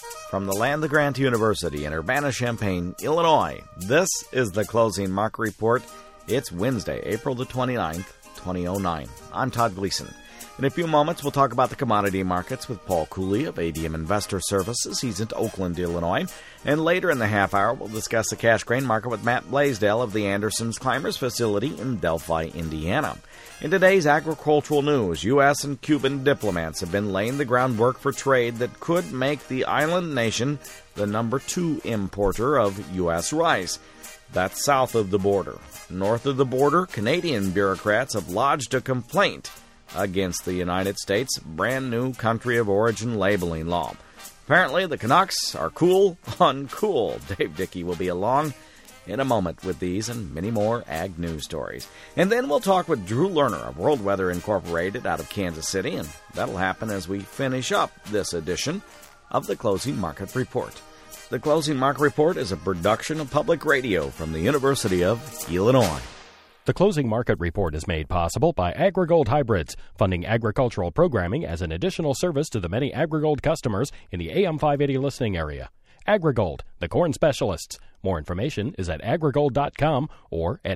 From the land-grant University in Urbana-Champaign, Illinois, this is the Closing Market Report. It's Wednesday, April the 29th, 2009. I'm Todd Gleason. In a few moments, we'll talk about the commodity markets with Paul Cooley of ADM Investor Services. He's in Oakland, Illinois. And later in the half hour, we'll discuss the cash grain market with Matt Blaisdell of the Anderson's Climbers facility in Delphi, Indiana. In today's agricultural news, U.S. and Cuban diplomats have been laying the groundwork for trade that could make the island nation the number 2 importer of U.S. rice. That's south of the border. North of the border, Canadian bureaucrats have lodged a complaint against the United States' brand-new country of origin labeling law. Apparently, the Canucks are cool on cool. Dave Dickey will be along in a moment with these and many more ag news stories. And then we'll talk with Drew Lerner of World Weather Incorporated out of Kansas City, and that'll happen as we finish up this edition of the Closing Market Report. The Closing Market Report is a production of Public Radio from the University of Illinois. The Closing Market Report is made possible by AgriGold Hybrids, funding agricultural programming as an additional service to the many AgriGold customers in the AM 580 listening area. AgriGold, the corn specialists. More information is at agrigold.com or at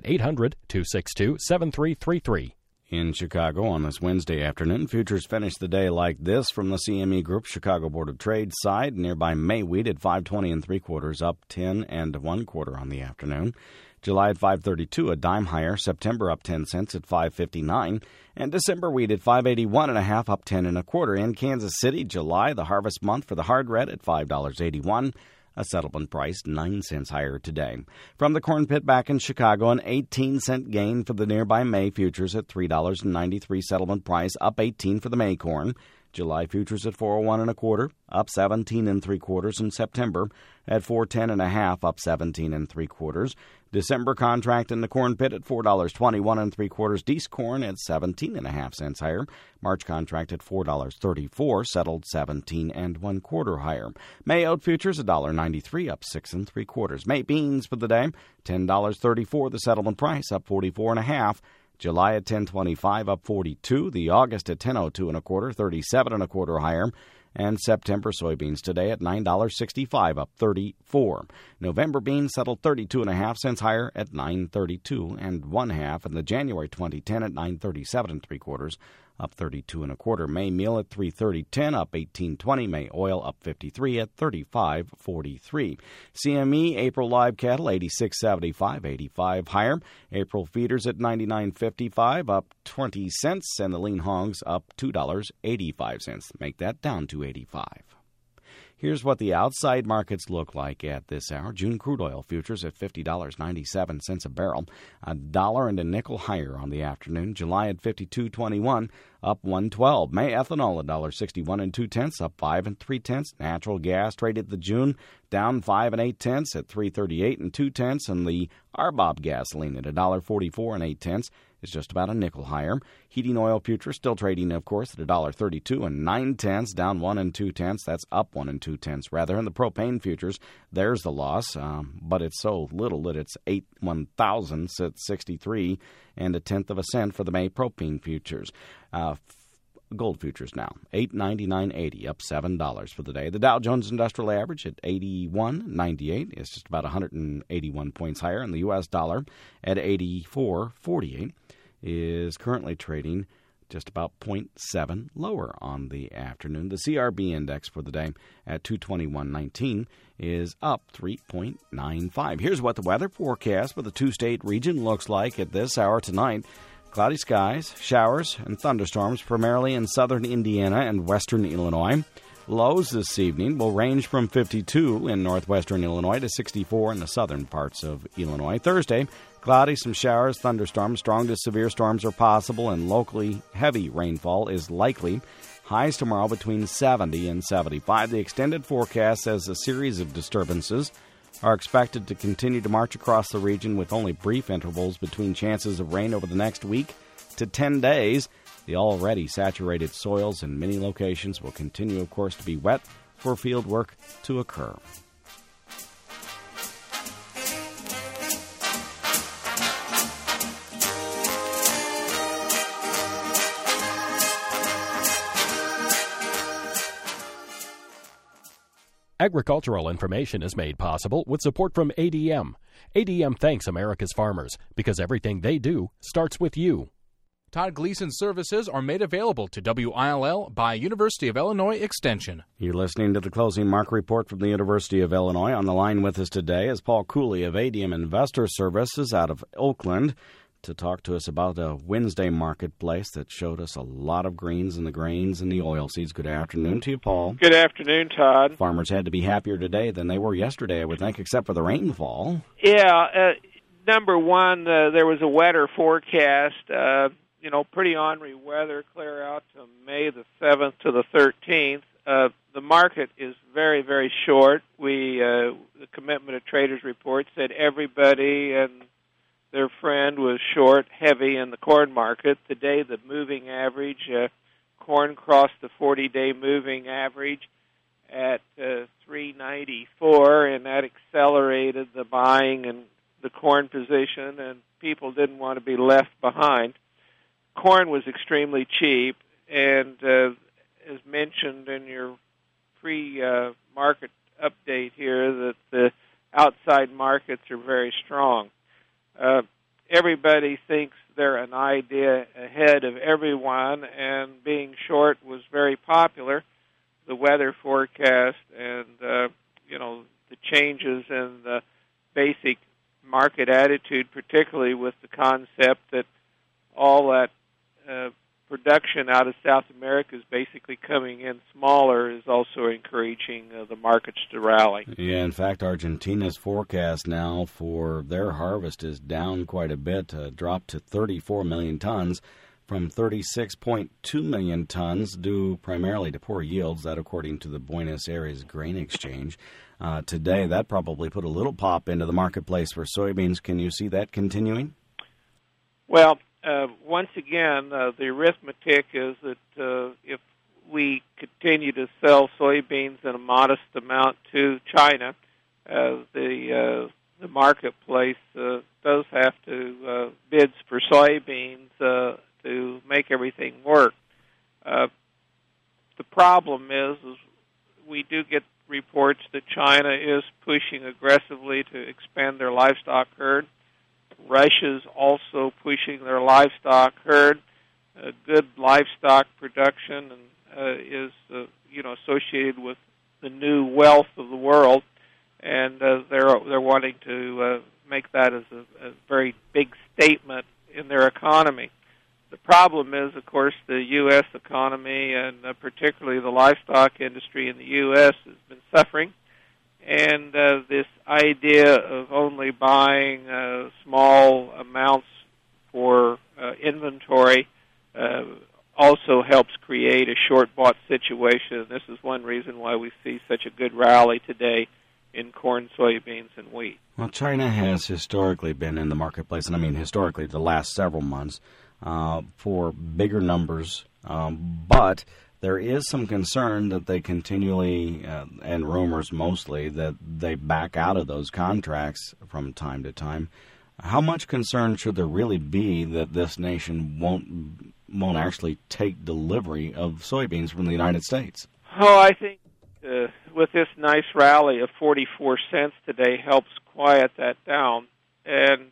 800-262-7333. In Chicago on this Wednesday afternoon, futures finished the day like this from the CME Group Chicago Board of Trade side. Nearby May wheat at 5.20 3/4, up 10 1/4 on the afternoon. July at 5.32, a dime higher. September up 10 cents at 5.59, and December wheat at 5.81 1/2, up 10 1/4. In Kansas City, July, the harvest month for the hard red at $5.81. A settlement price 9 cents higher today. From the corn pit back in Chicago, an 18-cent gain for the nearby May futures at $3.93 settlement price, up 18 for the May corn. July futures at 4.01 1/4, up 17 3/4, and September at 4.10 1/2, up 17 3/4. December contract in the corn pit at $4.21 3/4. Deese corn at 17 1/2 cents higher. March contract at $4.34, settled 17 1/4 higher. May oat futures $1.93, up 6 3/4. May beans for the day $10.34, the settlement price, up 44 1/2. July at 10.25, up 42. The August at 10.02 1/4, 37 1/4 higher. And September soybeans today at $9.65, up 34. November beans settled 32 1/2 cents higher at $9.32 1/2. And the January 2010 at $9.37 3/4, up 32 1/4. May meal at $3.30.10, up 18.20. May oil up 53 at 35.43. CME April live cattle 86.75, 85 higher. April feeders at 99.55, up 20 cents, and the lean hogs up $2.85. Make that down to 85. Here's what the outside markets look like at this hour. June crude oil futures at $50.97 a barrel, $1 and a nickel higher on the afternoon. July at $52.21, up 1.12. May ethanol $1.61 2/10, up 5 3/10. Natural gas traded the June down 5 8/10 at $3.38 2/10, and the RBOB gasoline at $1.44 8/10 is just about a nickel higher. Heating oil futures still trading, of course, at $1.32 9/10, down 1 2/10. That's up 1 2/10 rather. And the propane futures, there's the loss, but it's so little that it's 8 1/1000 at 63 1/10 cent for the May propane futures. Gold futures now, $8.99.80, up $7 for the day. The Dow Jones Industrial Average at 81.98 is just about 181 points higher, and the U.S. dollar at 84.48 is currently trading just about 0.7 lower on the afternoon. The CRB index for the day at 221.19 is up 3.95. Here's what the weather forecast for the two-state region looks like at this hour tonight. Cloudy skies, showers, and thunderstorms primarily in southern Indiana and western Illinois. Lows this evening will range from 52 in northwestern Illinois to 64 in the southern parts of Illinois. Thursday, cloudy, some showers, thunderstorms, strong to severe storms are possible, and locally heavy rainfall is likely. Highs tomorrow between 70 and 75. The extended forecast says a series of disturbances are expected to continue to march across the region with only brief intervals between chances of rain over the next week to 10 days. The already saturated soils in many locations will continue, of course, to be wet for field work to occur. Agricultural information is made possible with support from ADM. ADM thanks America's farmers because everything they do starts with you. Todd Gleason services are made available to WILL by University of Illinois Extension. You're listening to the closing market report from the University of Illinois. On the line with us today is Paul Cooley of ADM Investor Services out of Oakland to talk to us about a Wednesday marketplace that showed us a lot of greens in the grains and the oilseeds. Good afternoon to you, Paul. Good afternoon, Todd. Farmers had to be happier today than they were yesterday, I would think, except for the rainfall. Yeah, number one, there was a wetter forecast. Pretty ornery weather, clear out to May the 7th to the 13th. The market is very, very short. The Commitment of Traders report said everybody and their friend was short, heavy in the corn market. Today, the moving average, corn crossed the 40-day moving average at 394, and that accelerated the buying in the corn position, and people didn't want to be left behind. Corn was extremely cheap, and as mentioned in your pre-market update here, that the outside markets are very strong. Everybody thinks they're an idea ahead of everyone, and being short was very popular. The weather forecast and the changes in the basic market attitude, particularly with the concept that all that production out of South America is basically coming in smaller, is also encouraging the markets to rally. Yeah, in fact, Argentina's forecast now for their harvest is down quite a bit, dropped to 34 million tons from 36.2 million tons, due primarily to poor yields, that according to the Buenos Aires Grain Exchange. Today, that probably put a little pop into the marketplace for soybeans. Can you see that continuing? Well, once again, the arithmetic is that if we continue to sell soybeans in a modest amount to China, the marketplace does have to bids for soybeans to make everything work. The problem is we do get reports that China is pushing aggressively to expand their livestock herd. Russia's also pushing their livestock herd. Good livestock production is associated with the new wealth of the world, and they're wanting to make that as a very big statement in their economy. The problem is, of course, the U.S. economy and particularly the livestock industry in the U.S. has been suffering. And this idea of only buying small amounts for inventory also helps create a short-bought situation. This is one reason why we see such a good rally today in corn, soybeans, and wheat. Well, China has historically been in the marketplace, and I mean historically the last several months, for bigger numbers, but there is some concern that they continually, and rumors mostly, that they back out of those contracts from time to time. How much concern should there really be that this nation won't actually take delivery of soybeans from the United States? Oh, I think with this nice rally of 44 cents today helps quiet that down. And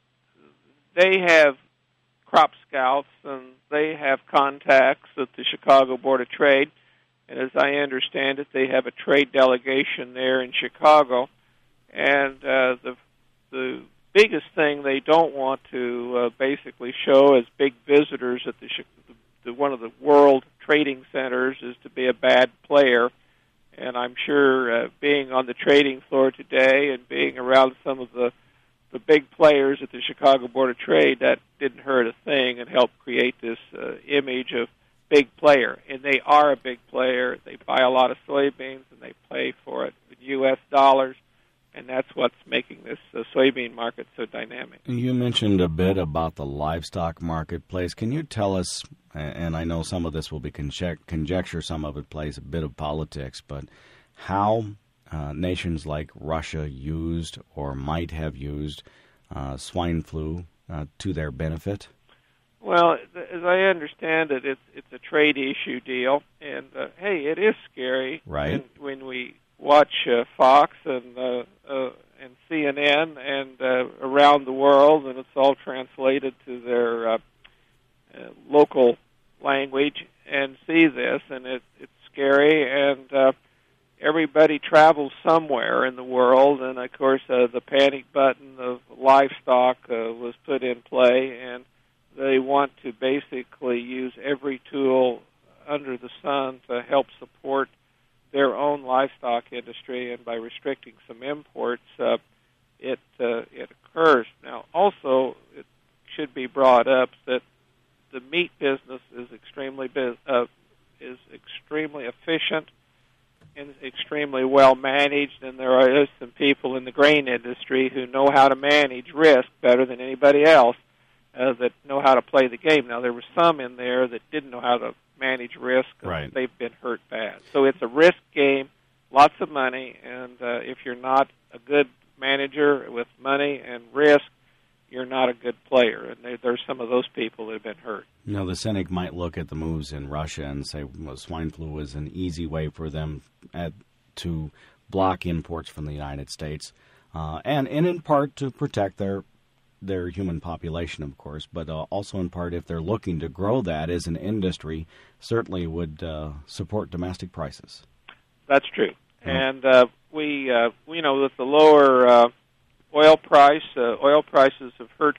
they have crop scouts, and they have contacts at the Chicago Board of Trade. And as I understand it, they have a trade delegation there in Chicago. And the biggest thing they don't want to basically show as big visitors at one of the world trading centers is to be a bad player. And I'm sure being on the trading floor today and being around some of the big players at the Chicago Board of Trade, that didn't hurt a thing and helped create this image of big player. And they are a big player. They buy a lot of soybeans, and they pay for it with U.S. dollars, and that's what's making this soybean market so dynamic. You mentioned a bit about the livestock marketplace. Can you tell us, and I know some of this will be conjecture, some of it plays a bit of politics, but how nations like Russia used or might have used swine flu to their benefit? Well, as I understand it, it's a trade issue deal, and hey, it is scary right. when we watch Fox and CNN and around the world, and it's all translated to their local language, and see this, and it's scary, and everybody travels somewhere in the world, and of course the panic button of livestock was put in play, and they want to basically use every tool under the sun to help support their own livestock industry, and by restricting some imports, it occurs. Now, also, it should be brought up that the meat business is extremely efficient and extremely well managed, and there are some people in the grain industry who know how to manage risk better than anybody else, that know how to play the game. Now, there were some in there that didn't know how to manage risk, and right. They've been hurt bad. So it's a risk game, lots of money, and if you're not a good manager with money and risk, you're not a good player. And there's some of those people that have been hurt. You know, the cynic might look at the moves in Russia and say, well, swine flu was an easy way for them to block imports from the United States, and in part to protect their human population, of course, but also in part if they're looking to grow that as an industry, certainly would support domestic prices. That's true. And we know with the lower oil prices have hurt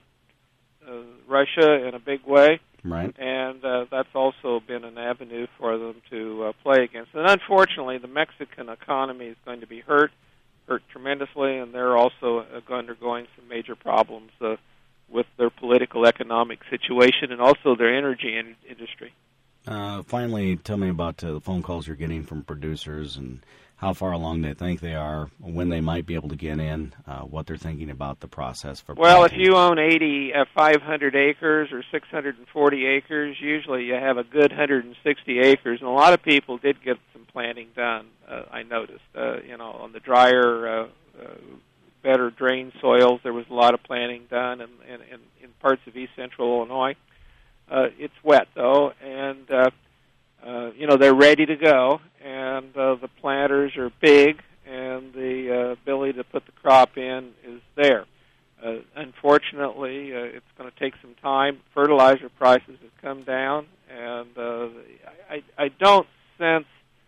Russia in a big way. Right. And that's also been an avenue for them to play against. And unfortunately, the Mexican economy is going to be hurt tremendously, and they're also undergoing some major problems with their political economic situation and also their energy industry. Finally, tell me about the phone calls you're getting from producers and how far along they think they are, when they might be able to get in, what they're thinking about the process for Well, planting. if you own 500 acres or 640 acres, usually you have a good 160 acres, and a lot of people did get some planting done, I noticed. On the drier, better drained soils, there was a lot of planting done, and in parts of east central Illinois. It's wet, though, and they're ready to go, and the planters are big, and the ability to put the crop in is there. Unfortunately, it's going to take some time. Fertilizer prices have come down, and I don't sense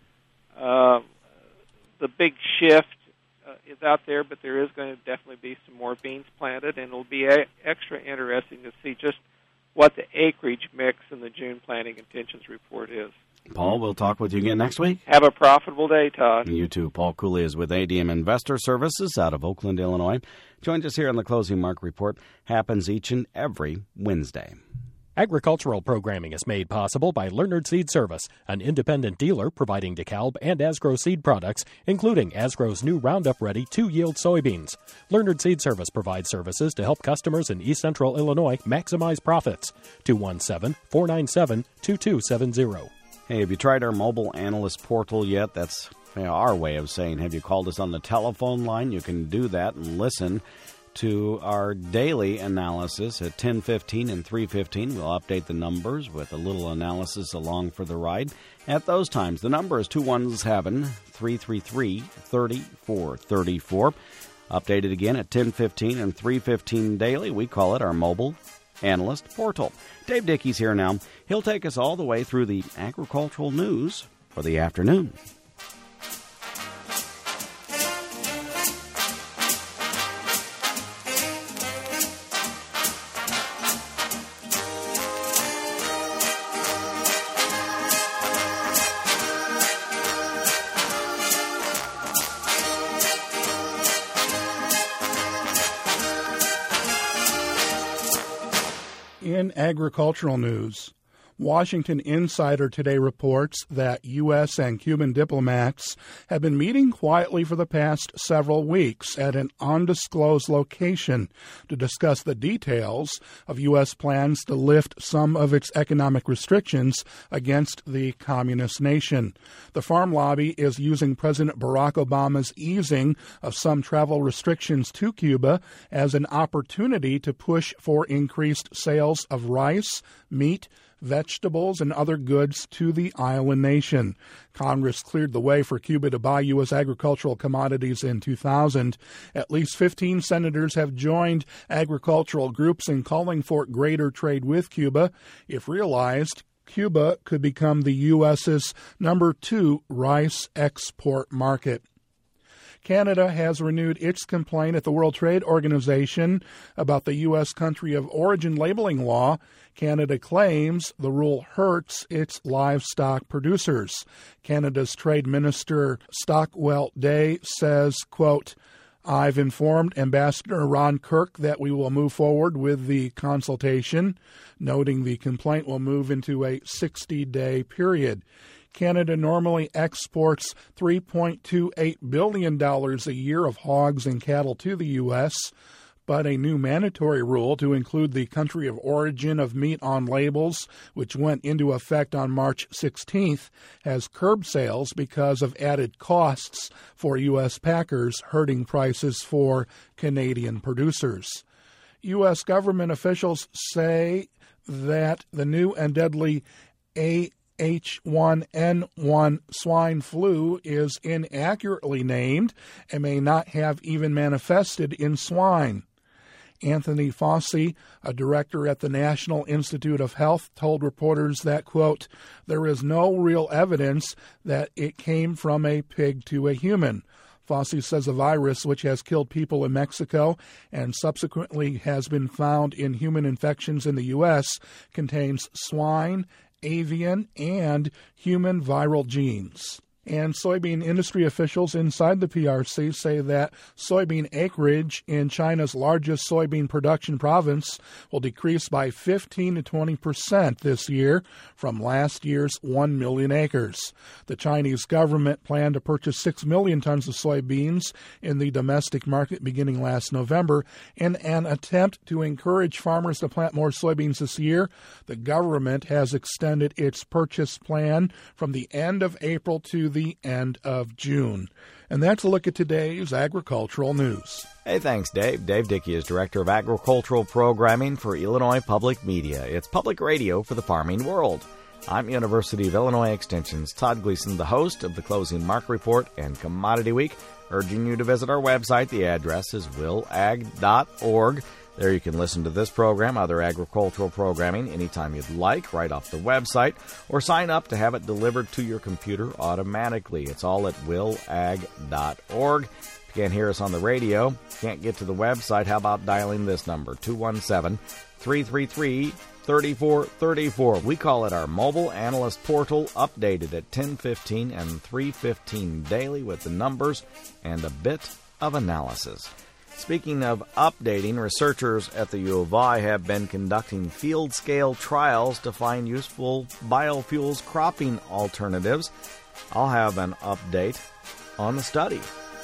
the big shift is out there, but there is going to definitely be some more beans planted, and it'll be extra interesting to see just what the acreage mix in the June planting intentions report is. Paul, we'll talk with you again next week. Have a profitable day, Todd. You too. Paul Cooley is with ADM Investor Services out of Oakland, Illinois. Joins us here on the Closing Market Report. Happens each and every Wednesday. Agricultural programming is made possible by Leonard Seed Service, an independent dealer providing DeKalb and Asgrow seed products, including Asgrow's new Roundup-ready 2-yield soybeans. Leonard Seed Service provides services to help customers in East Central Illinois maximize profits. 217-497-2270. Hey, have you tried our mobile analyst portal yet? That's our way of saying, have you called us on the telephone line? You can do that and listen to our daily analysis at 10:15 and 3:15. We'll update the numbers with a little analysis along for the ride. At those times, the number is 217-333-3434. Updated again at 10:15 and 3:15 daily. We call it our mobile analyst portal. Dave Dickey's here now. He'll take us all the way through the agricultural news for the afternoon. In agricultural news, Washington Insider today reports that U.S. and Cuban diplomats have been meeting quietly for the past several weeks at an undisclosed location to discuss the details of U.S. plans to lift some of its economic restrictions against the communist nation. The farm lobby is using President Barack Obama's easing of some travel restrictions to Cuba as an opportunity to push for increased sales of rice, meat, vegetables, and other goods to the island nation. Congress cleared the way for Cuba to buy U.S. agricultural commodities in 2000. At least 15 senators have joined agricultural groups in calling for greater trade with Cuba. If realized, Cuba could become the U.S.'s number 2 rice export market. Canada has renewed its complaint at the World Trade Organization about the U.S. country of origin labeling law. Canada claims the rule hurts its livestock producers. Canada's Trade Minister Stockwell Day says, quote, I've informed Ambassador Ron Kirk that we will move forward with the consultation, noting the complaint will move into a 60-day period. Canada normally exports $3.28 billion a year of hogs and cattle to the U.S., but a new mandatory rule to include the country of origin of meat on labels, which went into effect on March 16th, has curbed sales because of added costs for U.S. packers, hurting prices for Canadian producers. U.S. government officials say that the new and deadly H1N1 swine flu is inaccurately named and may not have even manifested in swine. Anthony Fauci, a director at the National Institute of Health, told reporters that, quote, there is no real evidence that it came from a pig to a human. Fauci says a virus which has killed people in Mexico and subsequently has been found in human infections in the U.S. contains swine, avian, and human viral genes. And soybean industry officials inside the PRC say that soybean acreage in China's largest soybean production province will decrease by 15 to 20% this year from last year's 1 million acres. The Chinese government planned to purchase 6 million tons of soybeans in the domestic market beginning last November. In an attempt to encourage farmers to plant more soybeans this year, the government has extended its purchase plan from the end of April to the end of June. And that's a look at today's agricultural news. Hey, thanks, Dave. Dave Dickey is Director of Agricultural Programming for Illinois Public Media. It's public radio for the farming world. I'm University of Illinois Extension's Todd Gleason, the host of the Closing Market Report and Commodity Week, urging you to visit our website. The address is willag.org. There you can listen to this program, other agricultural programming, anytime you'd like, right off the website, or sign up to have it delivered to your computer automatically. It's all at willag.org. If you can't hear us on the radio, can't get to the website, how about dialing this number, 217-333-3434. We call it our Mobile Analyst Portal, updated at 10:15 and 3:15 daily with the numbers and a bit of analysis. Speaking of updating, researchers at the U of I have been conducting field-scale trials to find useful biofuels cropping alternatives. I'll have an update on the study.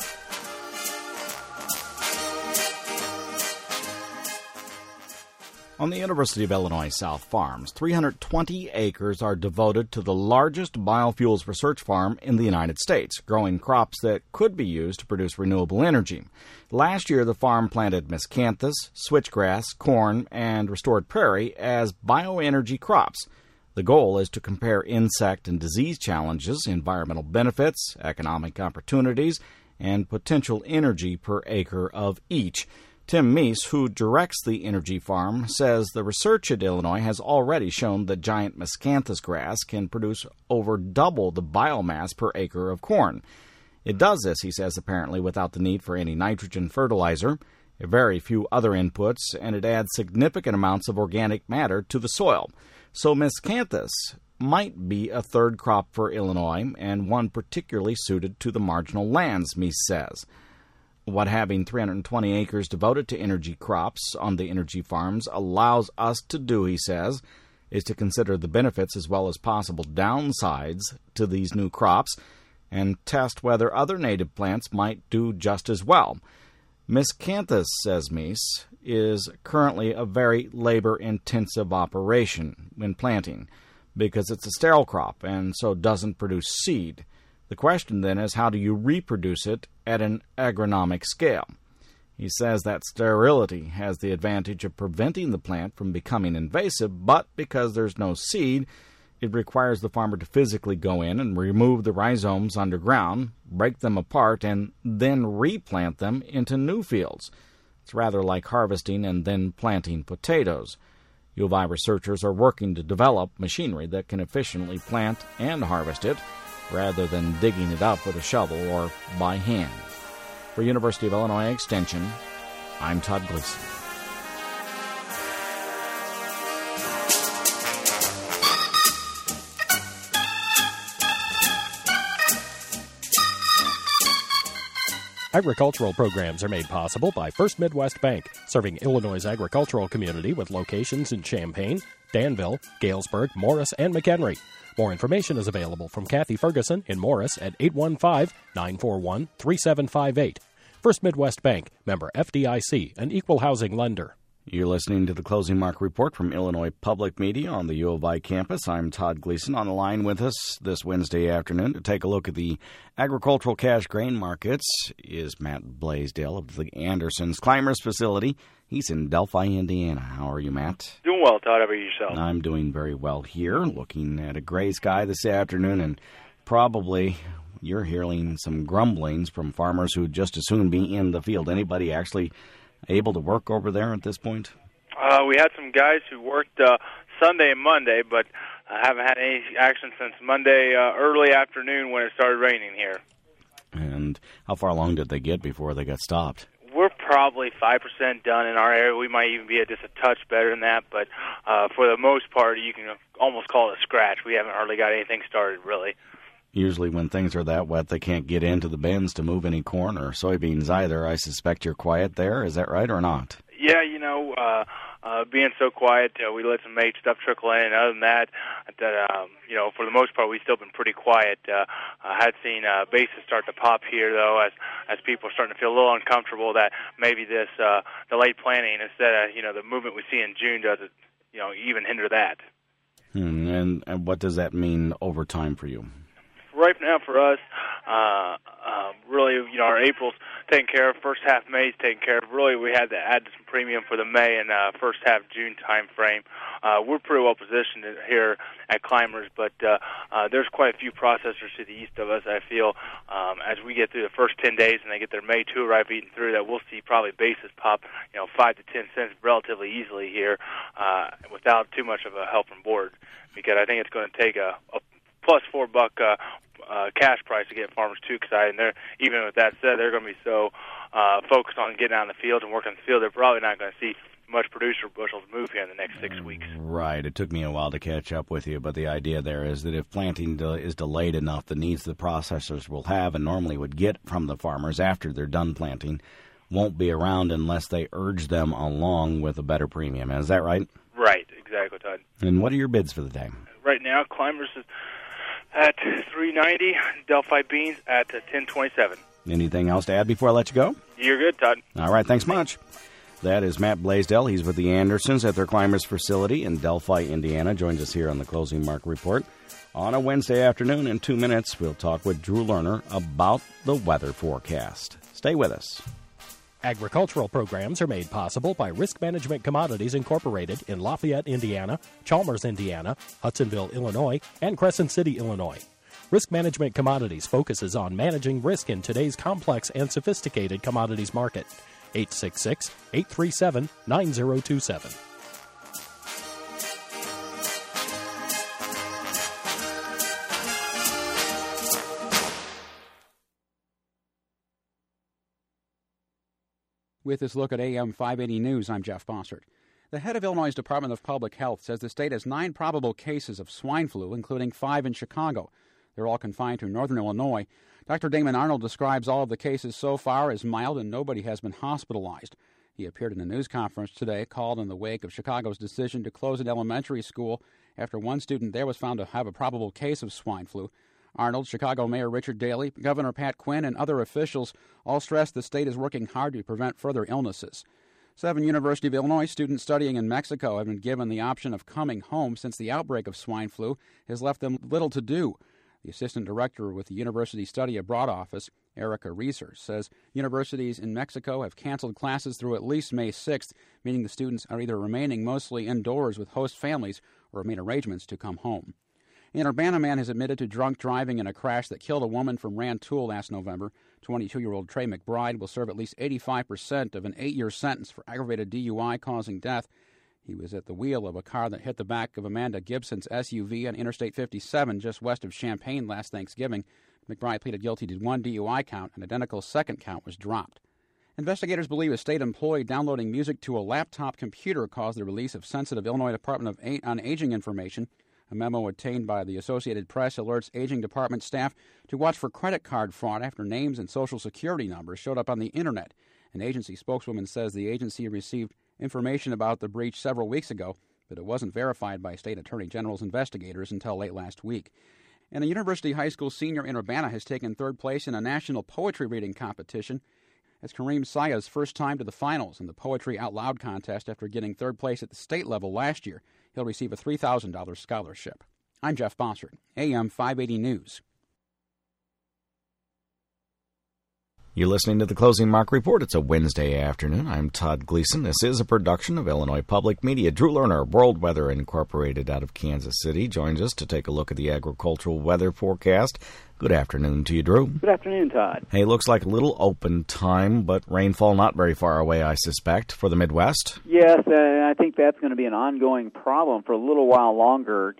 On the University of Illinois South Farms, 320 acres are devoted to the largest biofuels research farm in the United States, growing crops that could be used to produce renewable energy. Last year, the farm planted miscanthus, switchgrass, corn, and restored prairie as bioenergy crops. The goal is to compare insect and disease challenges, environmental benefits, economic opportunities, and potential energy per acre of each. Tim Meese, who directs the energy farm, says the research at Illinois has already shown that giant miscanthus grass can produce over double the biomass per acre of corn. It does this, he says, apparently without the need for any nitrogen fertilizer, very few other inputs, and it adds significant amounts of organic matter to the soil. So miscanthus might be a third crop for Illinois, and one particularly suited to the marginal lands, Meese says. What having 320 acres devoted to energy crops on the energy farms allows us to do, he says, is to consider the benefits as well as possible downsides to these new crops and test whether other native plants might do just as well. Miscanthus, says Meese, is currently a very labor-intensive operation when planting because it's a sterile crop and so doesn't produce seed. The question then is, how do you reproduce it at an agronomic scale? He says that sterility has the advantage of preventing the plant from becoming invasive, but because there's no seed, it requires the farmer to physically go in and remove the rhizomes underground, break them apart, and then replant them into new fields. It's rather like harvesting and then planting potatoes. U of I researchers are working to develop machinery that can efficiently plant and harvest it, rather than digging it up with a shovel or by hand. For University of Illinois Extension, I'm Todd Gleason. Agricultural programs are made possible by First Midwest Bank, serving Illinois' agricultural community with locations in Champaign, Danville, Galesburg, Morris, and McHenry. More information is available from Kathy Ferguson in Morris at 815-941-3758. First Midwest Bank, member FDIC, an equal housing lender. You're listening to the Closing Mark Report from Illinois Public Media on the U of I campus. I'm Todd Gleason. On the line with us this Wednesday afternoon to take a look at the agricultural cash grain markets is Matt Blaisdell of the Andersons Climbers facility. He's in Delphi, Indiana. How are you, Matt? Doing well, Todd. How about yourself? I'm doing very well here, looking at a gray sky this afternoon, and probably you're hearing some grumblings from farmers who'd just as soon be in the field. Anybody actually able to work over there at this point? We had some guys who worked Sunday and Monday, but haven't had any action since Monday early afternoon when it started raining here. And how far along did they get before they got stopped? We're probably 5% done in our area. We might even be just a touch better than that, but for the most part, you can almost call it a scratch. We haven't hardly got anything started, really. Usually when things are that wet, they can't get into the bins to move any corn or soybeans either. I suspect you're quiet there. Is that right or not? Yeah, being so quiet, we let some mate stuff trickle in. And other than that, for the most part, we've still been pretty quiet. I had seen bases start to pop here, though, as people are starting to feel a little uncomfortable that maybe this delayed planting instead of, the movement we see in June doesn't, even hinder that. And what does that mean over time for you? Right now for us, really, our April's taken care of. First half May's taken care of. Really, we had to add some premium for the May and first half June time frame. We're pretty well positioned here at Climbers, but there's quite a few processors to the east of us. I feel as we get through the first 10 days and they get their May 2 arrive eaten through, that we'll see probably basis pop, 5 to 10 cents relatively easily here without too much of a help from board, because I think it's going to take a plus $4 cash price to get farmers too excited. And even with that said, they're going to be so focused on getting out in the field and working in the field, they're probably not going to see much producer bushels move here in the next 6 weeks. Right. It took me a while to catch up with you, but the idea there is that if planting is delayed enough, the needs the processors will have and normally would get from the farmers after they're done planting won't be around unless they urge them along with a better premium. Is that right? Right. Exactly, Todd. And what are your bids for the day? Right now, Climbers is at $3.90, Delphi beans at $10.27. Anything else to add before I let you go? You're good, Todd. All right, thanks much. That is Matt Blaisdell. He's with the Andersons at their Climbers facility in Delphi, Indiana. Joins us here on the Closing Mark Report. On a Wednesday afternoon, in 2 minutes, we'll talk with Drew Lerner about the weather forecast. Stay with us. Agricultural programs are made possible by Risk Management Commodities Incorporated in Lafayette, Indiana, Chalmers, Indiana, Hudsonville, Illinois, and Crescent City, Illinois. Risk Management Commodities focuses on managing risk in today's complex and sophisticated commodities market. 866-837-9027. With this look at AM 580 News, I'm Jeff Bossert. The head of Illinois' Department of Public Health says the state has 9 probable cases of swine flu, including 5 in Chicago. They're all confined to northern Illinois. Dr. Damon Arnold describes all of the cases so far as mild and nobody has been hospitalized. He appeared in a news conference today called in the wake of Chicago's decision to close an elementary school after one student there was found to have a probable case of swine flu. Arnold, Chicago Mayor Richard Daley, Governor Pat Quinn, and other officials all stressed the state is working hard to prevent further illnesses. 7 University of Illinois students studying in Mexico have been given the option of coming home since the outbreak of swine flu has left them little to do. The assistant director with the University Study Abroad Office Erica Reeser says universities in Mexico have canceled classes through at least May 6th, meaning the students are either remaining mostly indoors with host families or have made arrangements to come home. An Urbana man has admitted to drunk driving in a crash that killed a woman from Rantoul last November. 22-year-old Trey McBride will serve at least 85% of an 8-year sentence for aggravated DUI causing death. He was at the wheel of a car that hit the back of Amanda Gibson's SUV on Interstate 57 just west of Champaign last Thanksgiving. McBride pleaded guilty to one DUI count. An identical second count was dropped. Investigators believe a state employee downloading music to a laptop computer caused the release of sensitive Illinois Department on Aging information. A memo obtained by the Associated Press alerts Aging Department staff to watch for credit card fraud after names and Social Security numbers showed up on the Internet. An agency spokeswoman says the agency received information about the breach several weeks ago, but it wasn't verified by State Attorney General's investigators until late last week. And a University High School senior in Urbana has taken third place in a national poetry reading competition. It's Kareem Saya's first time to the finals in the Poetry Out Loud contest after getting third place at the state level last year. He'll receive a $3,000 scholarship. I'm Jeff Bossert, AM 580 News. You're listening to the Closing Mark Report. It's a Wednesday afternoon. I'm Todd Gleason. This is a production of Illinois Public Media. Drew Lerner, World Weather Incorporated out of Kansas City, joins us to take a look at the agricultural weather forecast. Good afternoon to you, Drew. Good afternoon, Todd. Hey, looks like a little open time, but rainfall not very far away, I suspect, for the Midwest. Yes, I think that's going to be an ongoing problem for a little while longer.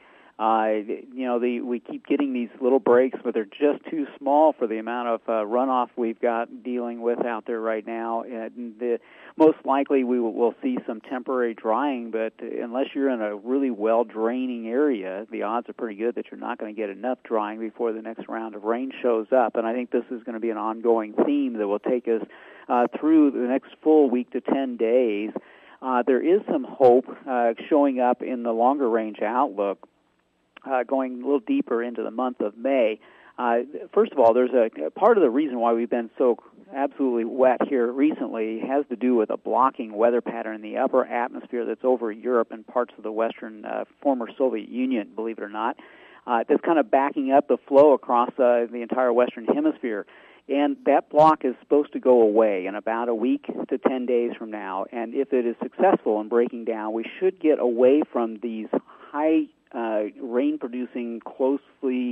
We keep getting these little breaks, but they're just too small for the amount of runoff we've got dealing with out there right now. And most likely we'll see some temporary drying, but unless you're in a really well-draining area, the odds are pretty good that you're not going to get enough drying before the next round of rain shows up. And I think this is going to be an ongoing theme that will take us through the next full week to 10 days. There is some hope showing up in the longer-range outlook. Going a little deeper into the month of May. First of all, there's a part of the reason why we've been so absolutely wet here recently has to do with a blocking weather pattern in the upper atmosphere that's over Europe and parts of the western former Soviet Union, believe it or not, that's kind of backing up the flow across the entire western hemisphere. And that block is supposed to go away in about a week to 10 days from now. And if it is successful in breaking down, we should get away from these high rain-producing, closely,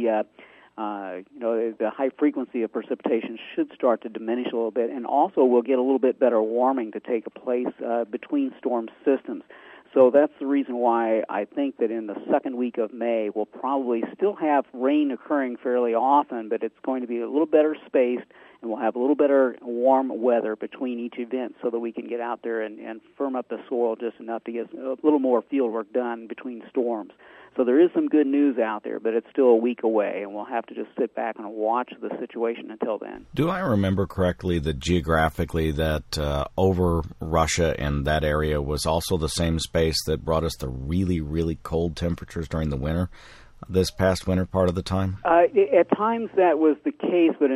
the high frequency of precipitation should start to diminish a little bit, and also we'll get a little bit better warming to take place between storm systems. So that's the reason why I think that in the second week of May, we'll probably still have rain occurring fairly often, but it's going to be a little better spaced, and we'll have a little better warm weather between each event so that we can get out there and firm up the soil just enough to get a little more field work done between storms. So there is some good news out there, but it's still a week away, and we'll have to just sit back and watch the situation until then. Do I remember correctly that geographically that over Russia and that area was also the same space that brought us the really, really cold temperatures during the winter, this past winter part of the time? At times that was the case, but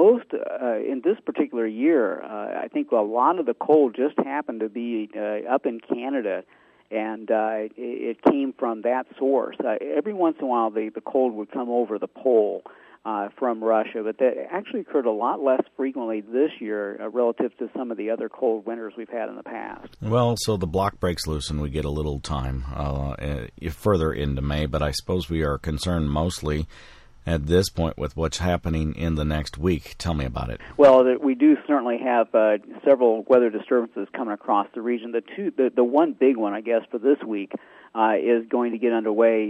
in this particular year, I think a lot of the cold just happened to be up in Canada, and it came from that source. Every once in a while, the cold would come over the pole from Russia, but that actually occurred a lot less frequently this year relative to some of the other cold winters we've had in the past. Well, so the block breaks loose and we get a little time further into May, but I suppose we are concerned mostly at this point with what's happening in the next week. Tell me about it. Well, we do certainly have several weather disturbances coming across the region. The one big one, I guess, for this week is going to get underway,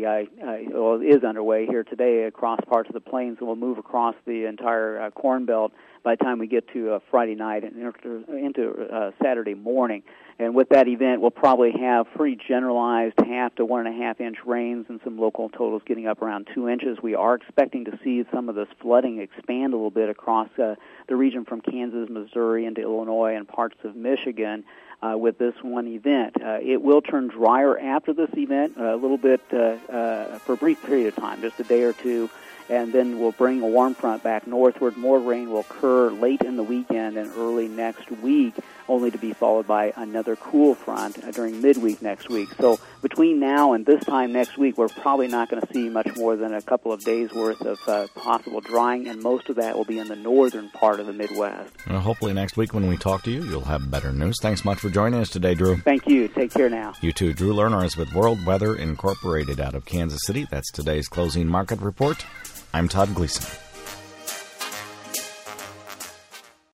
is underway here today across parts of the plains, and will move across the entire Corn Belt by the time we get to Friday night and into Saturday morning. And with that event, we'll probably have pretty generalized 1/2 to 1.5 inch rains and some local totals getting up around 2 inches. We are expecting to see some of this flooding expand a little bit across the region from Kansas, Missouri, into Illinois and parts of Michigan with this one event. It will turn drier after this event, a little bit for a brief period of time, just a day or two. and then we'll bring a warm front back northward. More rain will occur late in the weekend and early next week, only to be followed by another cool front during midweek next week. So between now and this time next week, we're probably not going to see much more than a couple of days' worth of possible drying, and most of that will be in the northern part of the Midwest. Well, hopefully next week when we talk to you, you'll have better news. Thanks much for joining us today, Drew. Thank you. Take care now. You too. Drew Lerner is with World Weather Incorporated out of Kansas City. That's today's closing market report. I'm Todd Gleason.